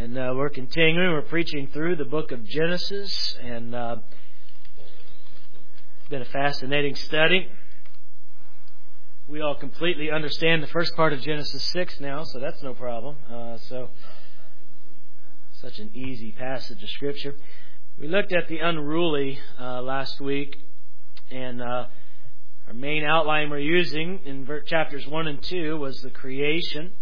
And we're continuing. We're preaching through the book of Genesis, and it's been a fascinating study. We all completely understand the first part of Genesis 6 now, so that's no problem. Such an easy passage of Scripture. We looked at the unruly last week, and our main outline we're using in chapters 1 and 2 was the creation.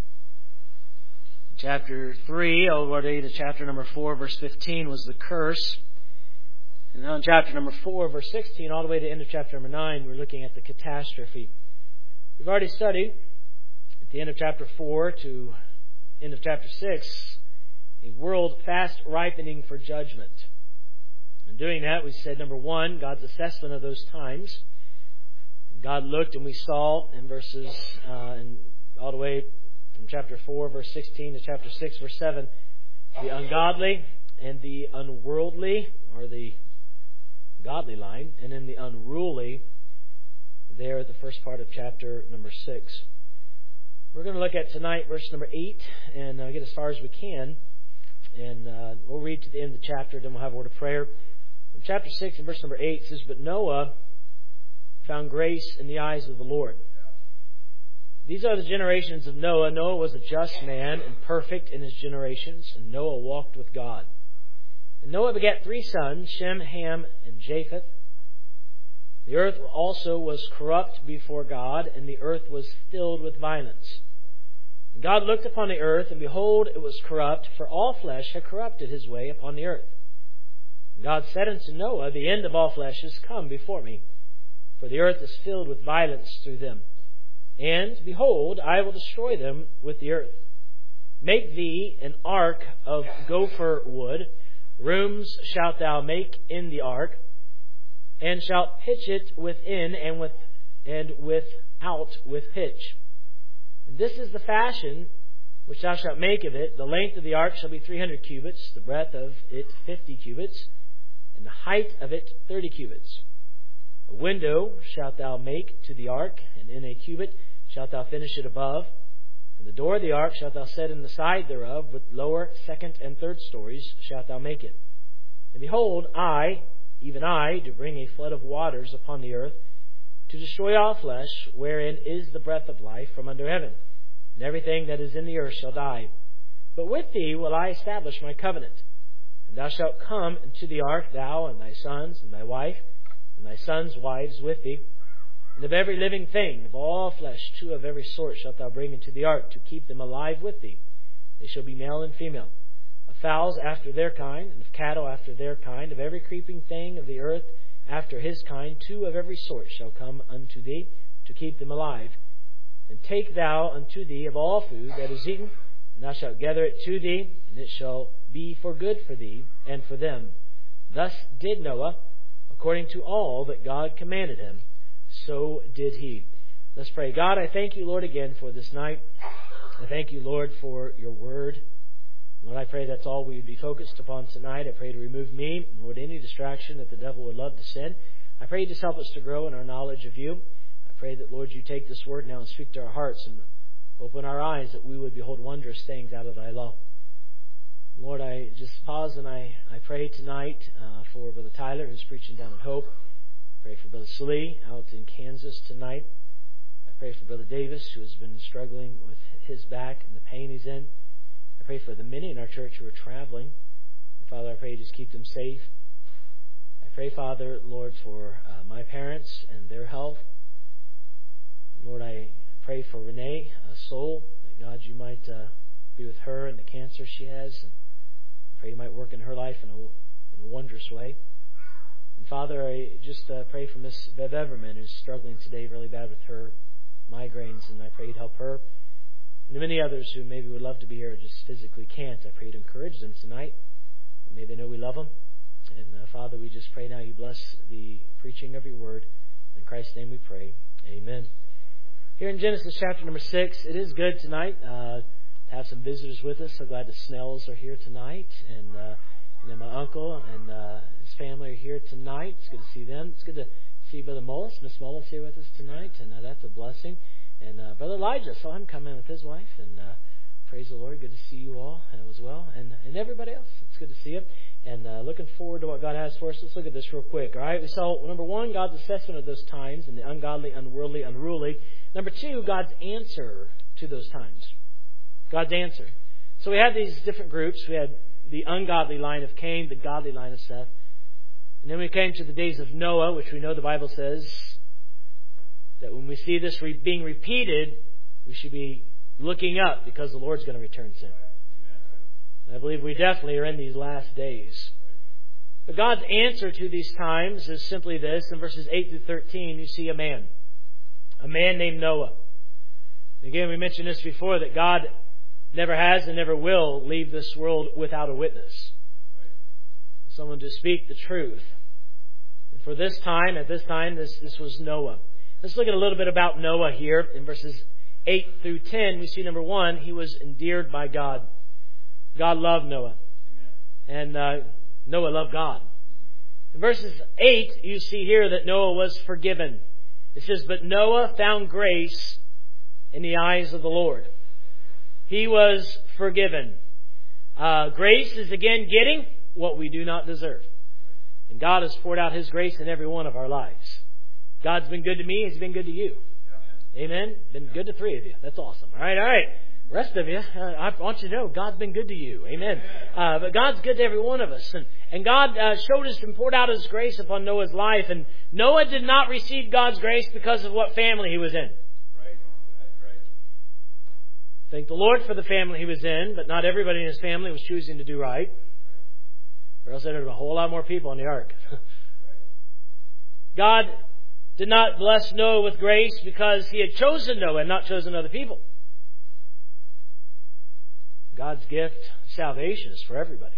Chapter 3, all the way to chapter number 4, verse 15, was the curse. And now in chapter number 4, verse 16, all the way to the end of chapter number 9, we're looking at the catastrophe. We've already studied, at the end of chapter 4 to end of chapter 6, a world fast ripening for judgment. In doing that, we said, number 1, God's assessment of those times. God looked and we saw in verses, all the way from chapter 4, verse 16 to chapter 6, verse 7, the ungodly and the unworldly, or the godly line, and then the unruly there at the first part of chapter number 6. We're going to look at tonight verse number 8 and get as far as we can. And we'll read to the end of the chapter, then we'll have a word of prayer. In chapter 6 and verse number 8 it says, "But Noah found grace in the eyes of the Lord." These are the generations of Noah. Noah was a just man and perfect in his generations, and Noah walked with God. And Noah begat 3 sons, Shem, Ham, and Japheth. The earth also was corrupt before God, and the earth was filled with violence. And God looked upon the earth, and behold, it was corrupt, for all flesh had corrupted his way upon the earth. And God said unto Noah, "The end of all flesh is come before me, for the earth is filled with violence through them. And, behold, I will destroy them with the earth. Make thee an ark of gopher wood. Rooms shalt thou make in the ark, and shalt pitch it within and without with pitch. And this is the fashion which thou shalt make of it. The length of the ark shall be 300 cubits, the breadth of it 50 cubits, and the height of it 30 cubits. A window shalt thou make to the ark, and in a cubit shalt thou finish it above. And the door of the ark shalt thou set in the side thereof, with lower, second, and third stories shalt thou make it. And behold, I, even I, do bring a flood of waters upon the earth, to destroy all flesh, wherein is the breath of life from under heaven. And everything that is in the earth shall die. But with thee will I establish my covenant. And thou shalt come into the ark, thou and thy sons and thy wife, and thy sons' wives with thee. And of every living thing, of all flesh, 2 of every sort shalt thou bring into the ark, to keep them alive with thee. They shall be male and female. Of fowls after their kind, and of cattle after their kind, of every creeping thing of the earth after his kind, 2 of every sort shall come unto thee, to keep them alive. And take thou unto thee of all food that is eaten, and thou shalt gather it to thee, and it shall be for good for thee and for them. Thus did Noah, according to all that God commanded him, so did he." Let's pray. God, I thank you, Lord, again for this night. I thank you, Lord, for your word. Lord, I pray that's all we would be focused upon tonight. I pray to remove me, Lord, any distraction that the devil would love to send. I pray you just help us to grow in our knowledge of you. I pray that, Lord, you take this word now and speak to our hearts and open our eyes, that we would behold wondrous things out of thy law. Lord, I just pause and I pray tonight for Brother Tyler, who's preaching down at Hope. I pray for Brother Slee out in Kansas tonight. I pray for Brother Davis, who has been struggling with his back and the pain he's in. I pray for the many in our church who are traveling. And Father, I pray you just keep them safe. I pray, Father, Lord, for my parents and their health. Lord, I pray for Renee, soul, that God, you might be with her and the cancer she has. And I pray you might work in her life in a wondrous way. And Father, I just pray for Miss Bev Everman, who's struggling today really bad with her migraines, and I pray you'd help her. And the many others who maybe would love to be here just physically can't, I pray you'd encourage them tonight. May they know we love them. And Father, we just pray now you bless the preaching of your word. In Christ's name we pray. Amen. Here in Genesis chapter number 6, it is good tonight to have some visitors with us. So glad the Snells are here tonight, and then my uncle and his family are here tonight. It's good to see them. It's good to see Brother Mullis. Miss Mullis here with us tonight, and that's a blessing. And Brother Elijah, saw him come in with his wife, and Praise the Lord. Good to see you all as well. And everybody else. It's good to see you. And looking forward to what God has for us. Let's look at this real quick. All right. We saw, number one, God's assessment of those times and the ungodly, unworldly, unruly. Number two, God's answer to those times. God's answer. So we had these different groups. We had the ungodly line of Cain, the godly line of Seth. And then we came to the days of Noah, which we know the Bible says that when we see this being repeated, we should be looking up because the Lord's going to return soon. I believe we definitely are in these last days. But God's answer to these times is simply this. In verses 8 through 13, you see a man named Noah. And again, we mentioned this before, that God never has and never will leave this world without a witness. Someone to speak the truth. And for this time, this was Noah. Let's look at a little bit about Noah here. In verses 8 through 10, we see, number one, he was endeared by God. God loved Noah. Amen. And Noah loved God. In verses 8, you see here that Noah was forgiven. It says, but Noah found grace in the eyes of the Lord. He was forgiven. Grace is, again, getting what we do not deserve. And God has poured out His grace in every one of our lives. God's been good to me. He's been good to you. Amen. Been good to three of you. That's awesome. All right. Rest of you, I want you to know God's been good to you. Amen. But God's good to every one of us. And God showed us and poured out His grace upon Noah's life. And Noah did not receive God's grace because of what family he was in. Thank the Lord for the family he was in, but not everybody in his family was choosing to do right. Or else there would be a whole lot more people on the ark. God did not bless Noah with grace because he had chosen Noah and not chosen other people. God's gift, salvation, is for everybody.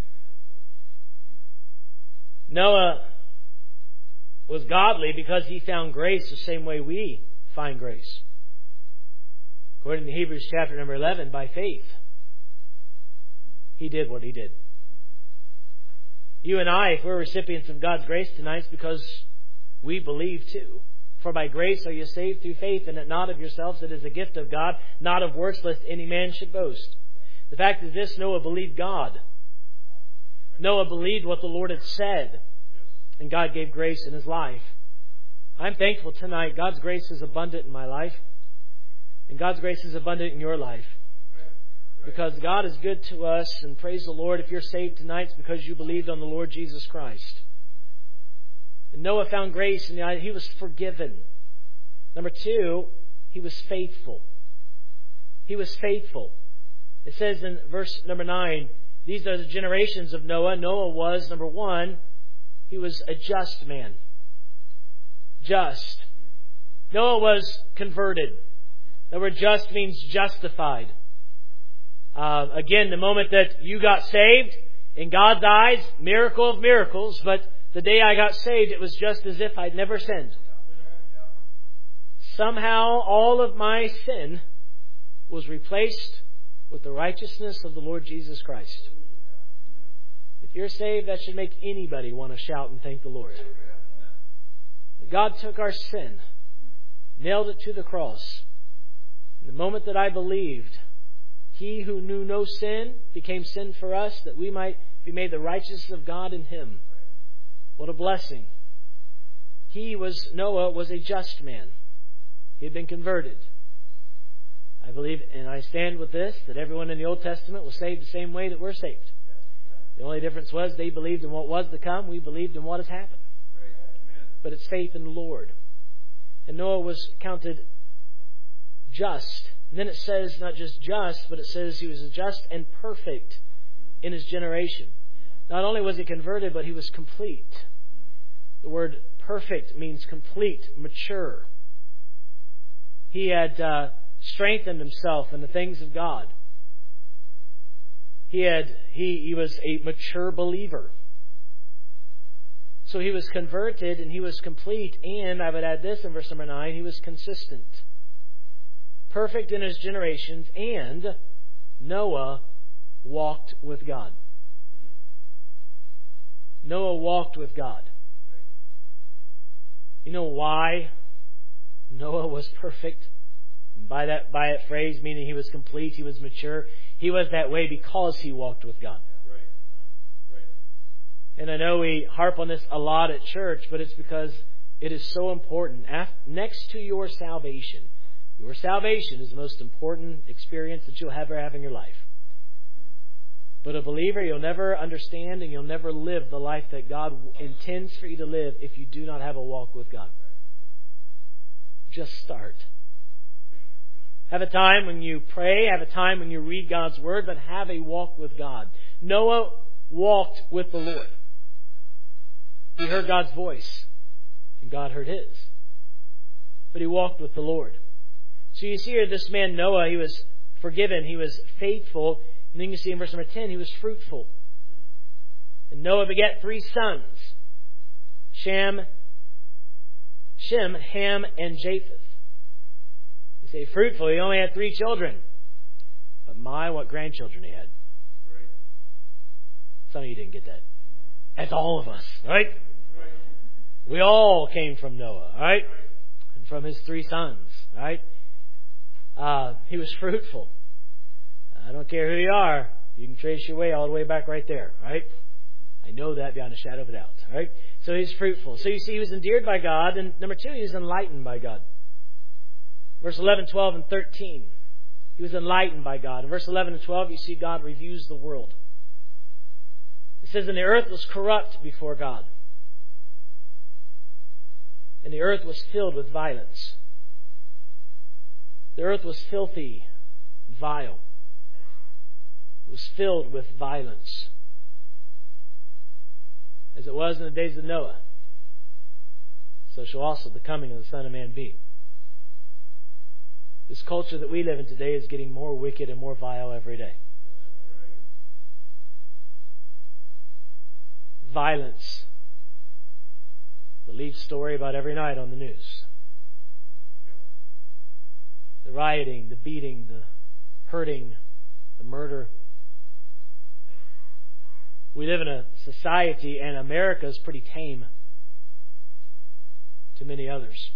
Noah was godly because he found grace the same way we find grace. According to Hebrews chapter number 11, by faith, he did what he did. You and I, if we're recipients of God's grace tonight, it's because we believe too. For by grace are you saved through faith, and that not of yourselves, it is a gift of God, not of works, lest any man should boast. The fact is this, Noah believed God. Noah believed what the Lord had said, and God gave grace in his life. I'm thankful tonight. God's grace is abundant in my life, and God's grace is abundant in your life. Because God is good to us, and praise the Lord, if you're saved tonight, it's because you believed on the Lord Jesus Christ. And Noah found grace in the eye. He was forgiven. Number two, he was faithful. He was faithful. It says in verse number 9, these are the generations of Noah. Noah was, number one, he was a just man. Just. Noah was converted. The word just means justified. Again, the moment that you got saved, in God's eyes, miracle of miracles, but the day I got saved, it was just as if I'd never sinned. Somehow, all of my sin was replaced with the righteousness of the Lord Jesus Christ. If you're saved, that should make anybody want to shout and thank the Lord. God took our sin, nailed it to the cross. The moment that I believed, He who knew no sin became sin for us, that we might be made the righteousness of God in Him. What a blessing. Noah was a just man. He had been converted. I believe, and I stand with this, that everyone in the Old Testament was saved the same way that we're saved. The only difference was they believed in what was to come. We believed in what has happened. But it's faith in the Lord. And Noah was counted just. And then it says not just just, but it says he was just and perfect in his generation. Not only was he converted, but he was complete. The word perfect means complete, mature. He had strengthened himself in the things of God. He was a mature believer. So he was converted and he was complete, and I would add this in verse number 9, he was consistent. Perfect in his generations, and Noah walked with God. Noah walked with God. You know why Noah was perfect? By that phrase, meaning he was complete, he was mature. He was that way because he walked with God. And I know we harp on this a lot at church, but it's because it is so important. Next to your salvation is the most important experience that you'll ever have in your life. But a believer, you'll never understand and you'll never live the life that God intends for you to live if you do not have a walk with God. Just start. Have a time when you pray, have a time when you read God's Word, but have a walk with God. Noah walked with the Lord. He heard God's voice, and God heard his. But he walked with the Lord. So you see here, this man Noah, he was forgiven, he was faithful, and then you see in verse number 10, he was fruitful. And Noah begat 3 sons, Shem, Ham, and Japheth. You say fruitful, he only had 3 children. But what grandchildren he had. Some of you didn't get that. That's all of us, right? We all came from Noah, right? And from his 3 sons, right? He was fruitful. I don't care who you are. You can trace your way all the way back right there, right? I know that beyond a shadow of a doubt, right? So he's fruitful. So you see, he was endeared by God. And number 2, he was enlightened by God. Verse 11, 12, and 13. He was enlightened by God. In verse 11 and 12, you see God reviews the world. It says, and the earth was corrupt before God, and the earth was filled with violence. The earth was filthy, vile. It was filled with violence. As it was in the days of Noah, so shall also the coming of the Son of Man be. This culture that we live in today is getting more wicked and more vile every day. Violence. The lead story about every night on the news. The rioting, the beating, the hurting, the murder. We live in a society, and America is pretty tame to many others.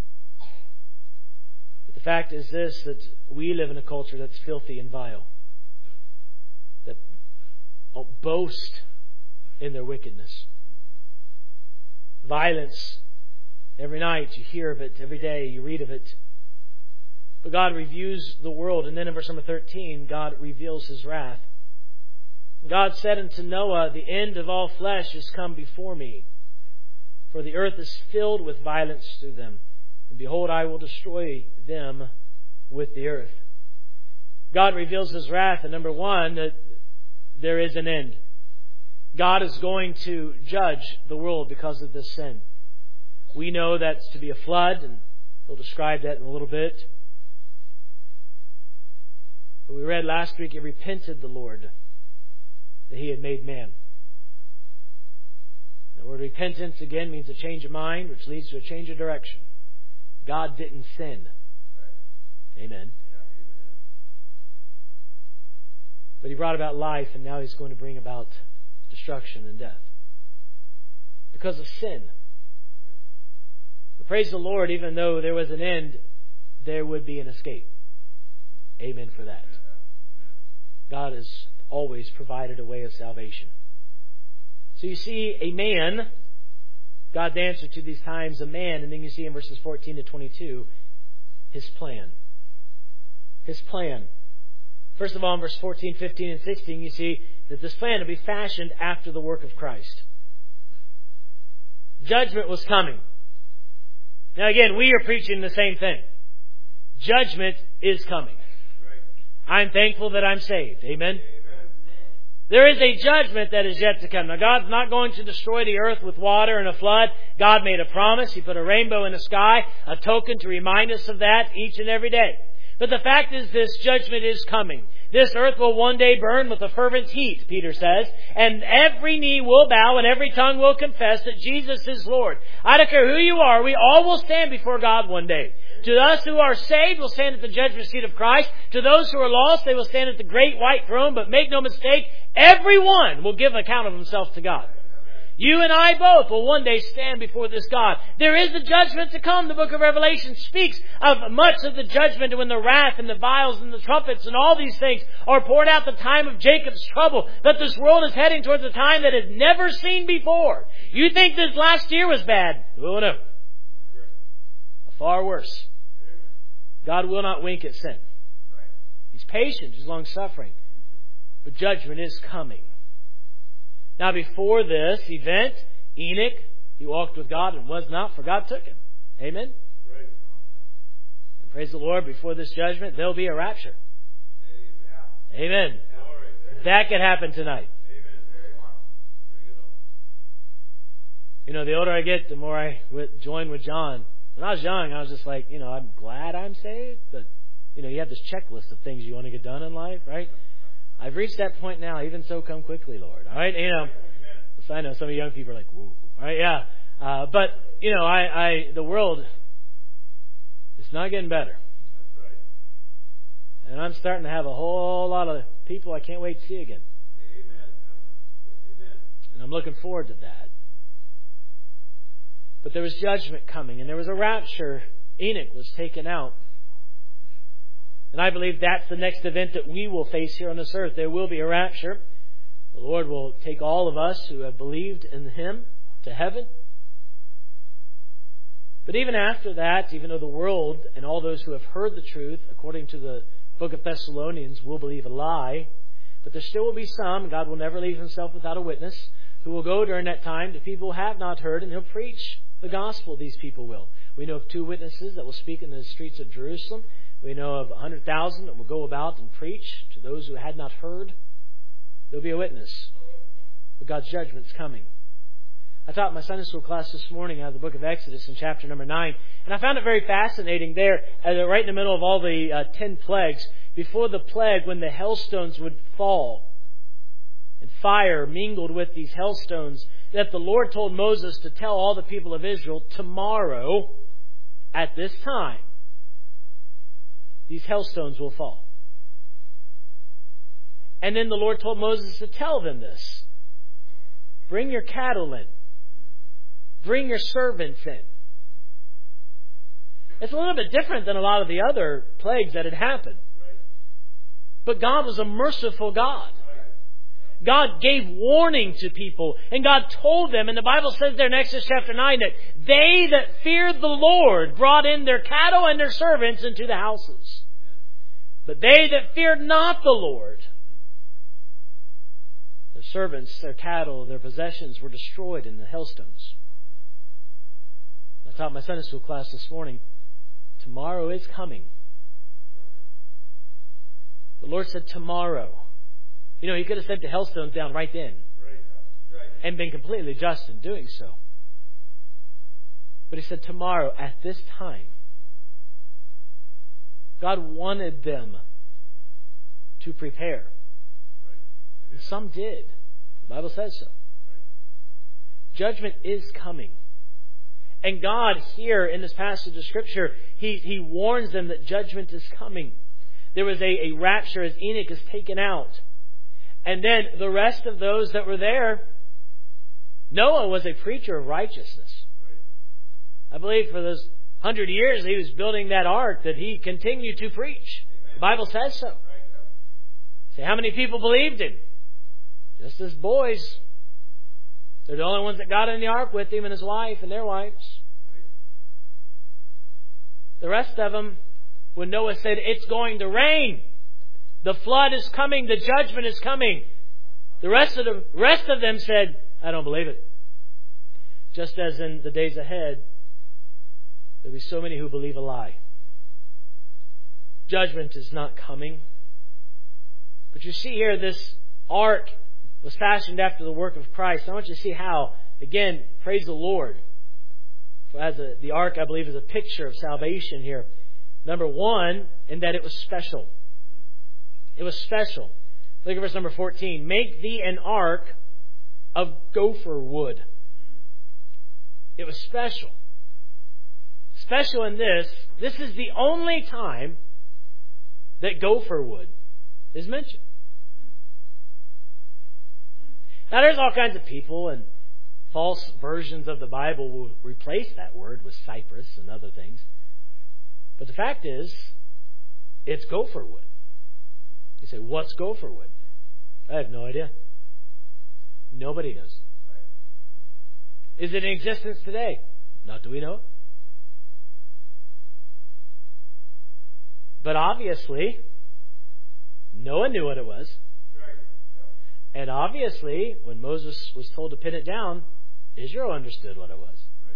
But the fact is this, that we live in a culture that's filthy and vile, that boast in their wickedness. Violence. Every night you hear of it. Every day you read of it. But God reviews the world. And then in verse number 13, God reveals His wrath. God said unto Noah, the end of all flesh is come before me, for the earth is filled with violence through them. And behold, I will destroy them with the earth. God reveals His wrath. And number 1, that there is an end. God is going to judge the world because of this sin. We know that's to be a flood, and He'll describe that in a little bit. But we read last week, it repented the Lord that He had made man. The word repentance again means a change of mind, which leads to a change of direction. God didn't sin. Amen. But He brought about life, and now He's going to bring about destruction and death because of sin. But praise the Lord, even though there was an end, there would be an escape. Amen for that. God has always provided a way of salvation. So you see a man, God's answer to these times, a man, and then you see in verses 14 to 22, His plan. His plan. First of all, in verse 14, 15, and 16, you see that this plan will be fashioned after the work of Christ. Judgment was coming. Now again, we are preaching the same thing. Judgment is coming. I'm thankful that I'm saved. Amen? There is a judgment that is yet to come. Now God's not going to destroy the earth with water and a flood. God made a promise. He put a rainbow in the sky, a token to remind us of that each and every day. But the fact is, this judgment is coming. This earth will one day burn with a fervent heat, Peter says, and every knee will bow and every tongue will confess that Jesus is Lord. I don't care who you are, we all will stand before God one day. To us who are saved, will stand at the judgment seat of Christ. To those who are lost, they will stand at the great white throne. But make no mistake, everyone will give account of himself to God. You and I both will one day stand before this God. There is the judgment to come. The book of Revelation speaks of much of the judgment when the wrath and the vials and the trumpets and all these things are poured out, the time of Jacob's trouble. That this world is heading towards a time that it's never seen before. You think this last year was bad? Oh no. Far worse. God will not wink at sin. He's patient. He's long-suffering. But judgment is coming. Now before this event, Enoch, he walked with God and was not, for God took him. Amen? Right. And praise the Lord, before this judgment, there'll be a rapture. Amen. Amen. That could happen tonight. You know, the older I get, the more I join with John. When I was young, I was just like, I'm glad I'm saved, but, you have this checklist of things you want to get done in life, right? I've reached that point now. Even so, come quickly, Lord. All right, so I know some of you young people are like, whoa, all right, yeah. But the world is not getting better. That's right. And I'm starting to have a whole lot of people I can't wait to see again. Amen. And I'm looking forward to that. But there was judgment coming, and there was a rapture. Enoch was taken out. And I believe that's the next event that we will face here on this earth. There will be a rapture. The Lord will take all of us who have believed in Him to heaven. But even after that, even though the world and all those who have heard the truth, according to the book of Thessalonians, will believe a lie, but there still will be some, God will never leave Himself without a witness, who will go during that time to people who have not heard, and He'll preach the gospel. These people will. We know of 2 witnesses that will speak in the streets of Jerusalem. We know of 100,000 that will go about and preach to those who had not heard. There'll be a witness. But God's judgment's coming. I taught my Sunday school class this morning out of the book of Exodus in chapter number 9. And I found it very fascinating there, right in the middle of all the 10 plagues. Before the plague, when the hailstones would fall, and fire mingled with these hailstones, that the Lord told Moses to tell all the people of Israel, tomorrow, at this time, these hailstones will fall. And then the Lord told Moses to tell them this. Bring your cattle in. Bring your servants in. It's a little bit different than a lot of the other plagues that had happened. But God was a merciful God. God gave warning to people, and God told them, and the Bible says there in Exodus chapter 9 that they that feared the Lord brought in their cattle and their servants into the houses. But they that feared not the Lord, their servants, their cattle, their possessions were destroyed in the hailstones. I taught my Sunday school class this morning, tomorrow is coming. The Lord said tomorrow. He could have sent the hailstones down right then and been completely just in doing so. But He said tomorrow at this time. God wanted them to prepare. And some did. The Bible says so. Judgment is coming. And God here in this passage of Scripture, He warns them that judgment is coming. There was a rapture as Enoch is taken out. And then the rest of those that were there, Noah was a preacher of righteousness. I believe for those 100 years he was building that ark that he continued to preach. The Bible says so. Say, how many people believed him? Just as boys. They're the only ones that got in the ark with him and his wife and their wives. The rest of them, when Noah said, it's going to rain, the flood is coming, the judgment is coming, the rest of them said, I don't believe it. Just as in the days ahead, there'll be so many who believe a lie. Judgment is not coming. But you see here, this ark was fashioned after the work of Christ. I want you to see how, again, praise the Lord. The ark, I believe, is a picture of salvation here. Number one, in that it was special. It was special. Look at verse number 14. Make thee an ark of gopher wood. It was special. Special in this is the only time that gopher wood is mentioned. Now there's all kinds of people and False versions of the Bible will replace that word with cypress and other things. But the fact is, it's gopher wood. You say, what's gopher wood? I have no idea. Nobody knows. Is it in existence today? Not do we know. But obviously, Noah knew what it was. And obviously, when Moses was told to pin it down, Israel understood what it was.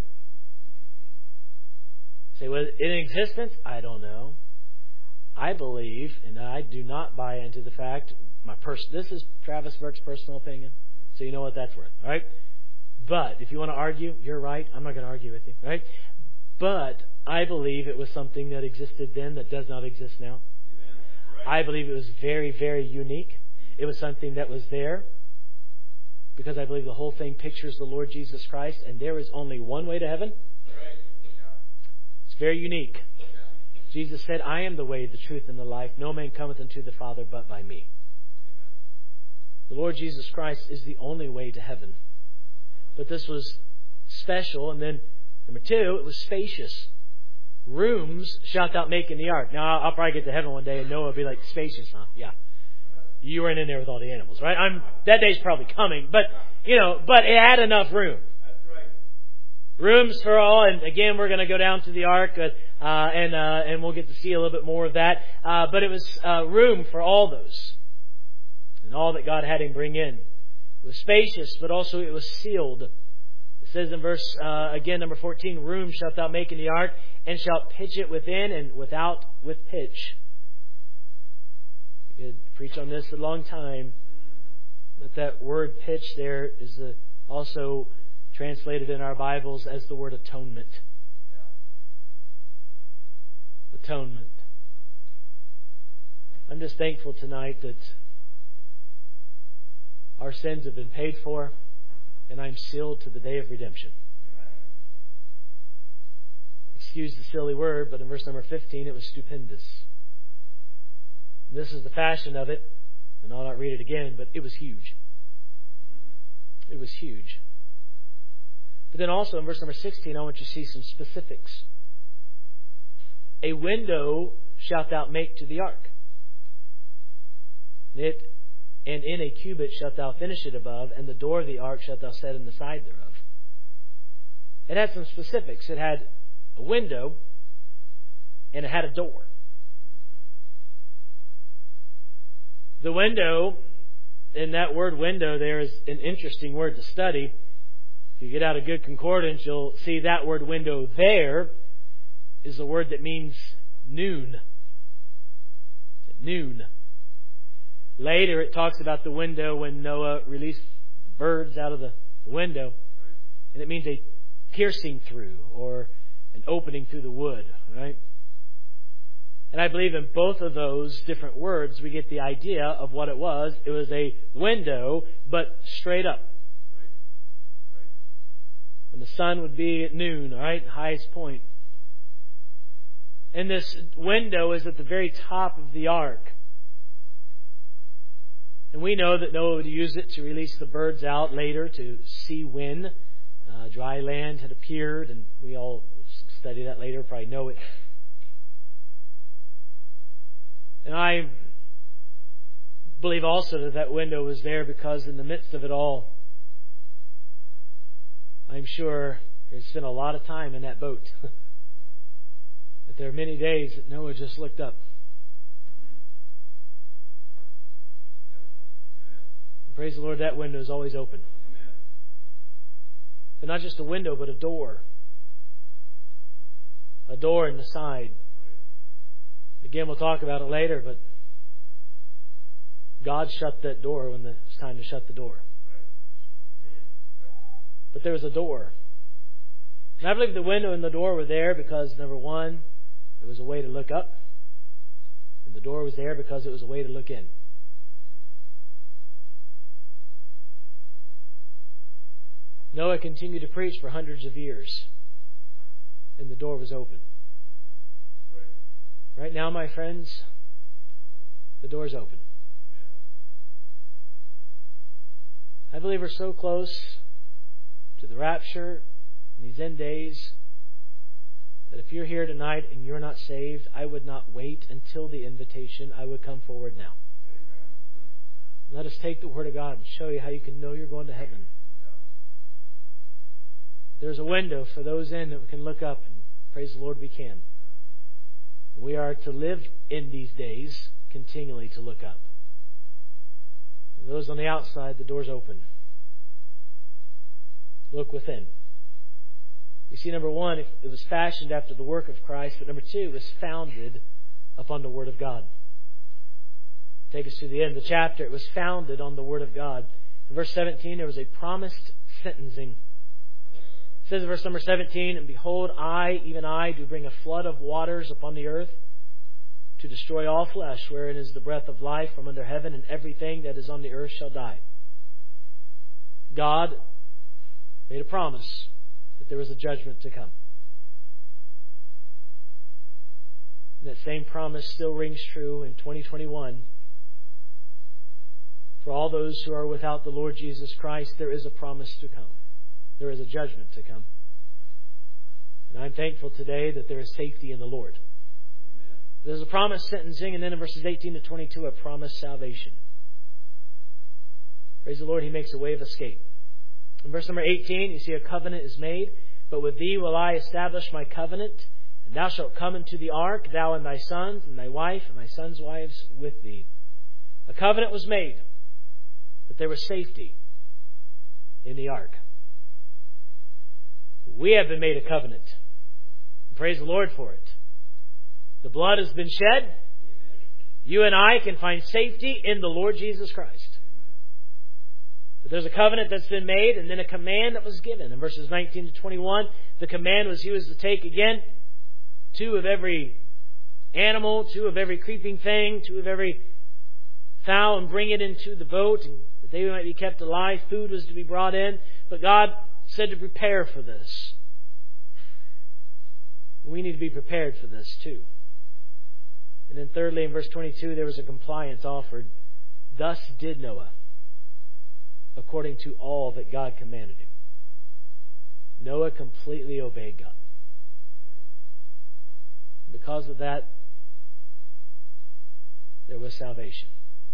Say, was it in existence? I don't know. I believe, and I do not buy into the fact, this is Travis Burke's personal opinion, so you know what that's worth, all right? But if you want to argue, you're right. I'm not going to argue with you, right? But I believe it was something that existed then that does not exist now. Right. I believe it was very, very unique. It was something that was there because I believe the whole thing pictures the Lord Jesus Christ, and there is only one way to heaven. Right. It's very unique. Jesus said, I am the way, the truth, and the life. No man cometh unto the Father but by me. The Lord Jesus Christ is the only way to heaven. But this was special. And then, number two, it was spacious. Rooms shalt thou make in the ark. Now, I'll probably get to heaven one day and Noah will be like, spacious, huh? Yeah. You weren't in there with all the animals, right? That day's probably coming. But, but it had enough room. Rooms for all, and again, we're going to go down to the ark, and we'll get to see a little bit more of that. But it was room for all those, and all that God had him bring in. It was spacious, but also it was sealed. It says in verse, again, number 14, room shalt thou make in the ark, and shalt pitch it within and without with pitch. You could preach on this a long time, but that word pitch there is also translated in our Bibles as the word atonement. Atonement. I'm just thankful tonight that our sins have been paid for, and I'm sealed to the day of redemption. Excuse the silly word, but in verse number 15 it was stupendous. And this is the fashion of it, and I'll not read it again, but it was huge. It was huge. But then also in verse number 16, I want you to see some specifics. A window shalt thou make to the ark. And in a cubit shalt thou finish it above, and the door of the ark shalt thou set in the side thereof. It had some specifics. It had a window, and it had a door. The window, in that word window, there is an interesting word to study. If you get out a good concordance, you'll see that word window there is a word that means noon. Noon. Later it talks about the window when Noah released birds out of the window. And it means a piercing through or an opening through the wood. Right? And I believe in both of those different words we get the idea of what it was. It was a window, but straight up. When the sun would be at noon, all right, highest point. And this window is at the very top of the ark. And we know that Noah would use it to release the birds out later to see when dry land had appeared. And we all study that later, probably know it. And I believe also that window was there because in the midst of it all, I'm sure they spent a lot of time in that boat. That there are many days that Noah just looked up. And praise the Lord, that window is always open. But not just a window, but a door. A door in the side. Again, we'll talk about it later, but God shut that door when it was time to shut the door. But there was a door. And I believe the window and the door were there because, number one, it was a way to look up. And the door was there because it was a way to look in. Noah continued to preach for hundreds of years. And the door was open. Right now, my friends, the door's open. I believe we're so close to the rapture in these end days, that if you're here tonight and you're not saved, I would not wait until the invitation. I would come forward now. Let us take the Word of God and show you how you can know you're going to heaven. There's a window for those in that we can look up, and praise the Lord we can. We are to live in these days continually to look up. And those on the outside, the door's open. Look within. You see, number one, it was fashioned after the work of Christ, but number two, it was founded upon the Word of God. Take us to the end of the chapter. It was founded on the Word of God. In verse 17, there was a promised sentencing. It says in verse number 17, "And behold, I, even I, do bring a flood of waters upon the earth to destroy all flesh, wherein is the breath of life from under heaven, and everything that is on the earth shall die." God made a promise that there was a judgment to come. And that same promise still rings true in 2021. For all those who are without the Lord Jesus Christ, there is a promise to come. There is a judgment to come. And I'm thankful today that there is safety in the Lord. Amen. There's a promised sentencing, and then in verses 18 to 22, a promised salvation. Praise the Lord, He makes a way of escape. In verse number 18, you see a covenant is made. "But with thee will I establish my covenant, and thou shalt come into the ark, thou and thy sons, and thy wife, and thy sons' wives with thee." A covenant was made, but there was safety in the ark. We have been made a covenant. Praise the Lord for it. The blood has been shed. You and I can find safety in the Lord Jesus Christ. But there's a covenant that's been made, and then a command that was given. In verses 19 to 21, the command was He was to take again 2 of every animal, 2 of every creeping thing, 2 of every fowl, and bring it into the boat, and that they might be kept alive. Food was to be brought in. But God said to prepare for this. We need to be prepared for this too. And then thirdly, in verse 22, there was a compliance offered. "Thus did Noah, according to all that God commanded him." Noah completely obeyed God. Because of that, there was salvation.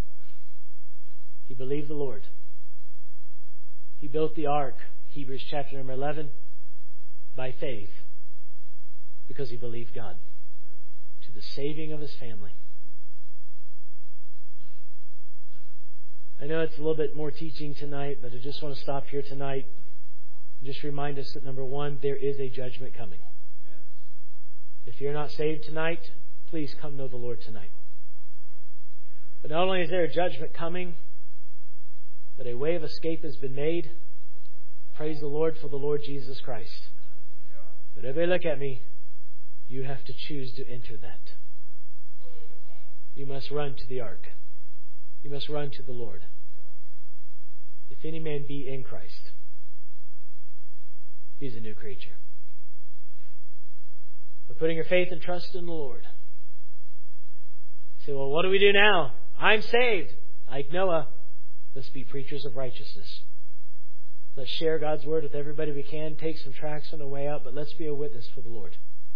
He believed the Lord. He built the ark, Hebrews chapter number 11, by faith, because he believed God, to the saving of his family. I know it's a little bit more teaching tonight, but I just want to stop here tonight and just remind us that, number one, there is a judgment coming. If you're not saved tonight, please come know the Lord tonight. But not only is there a judgment coming, but a way of escape has been made. Praise the Lord for the Lord Jesus Christ. But everybody look at me. You have to choose to enter that. You must run to the ark. You must run to the Lord. If any man be in Christ, he's a new creature. By putting your faith and trust in the Lord. You say, well, what do we do now? I'm saved. Like Noah, let's be preachers of righteousness. Let's share God's word with everybody we can. Take some tracts on the way out, but let's be a witness for the Lord.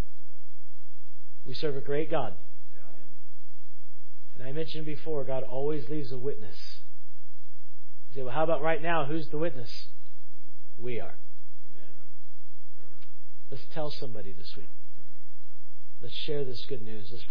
We serve a great God. And I mentioned before, God always leaves a witness. You say, well, how about right now? Who's the witness? We are. Let's tell somebody this week. Let's share this good news. Let's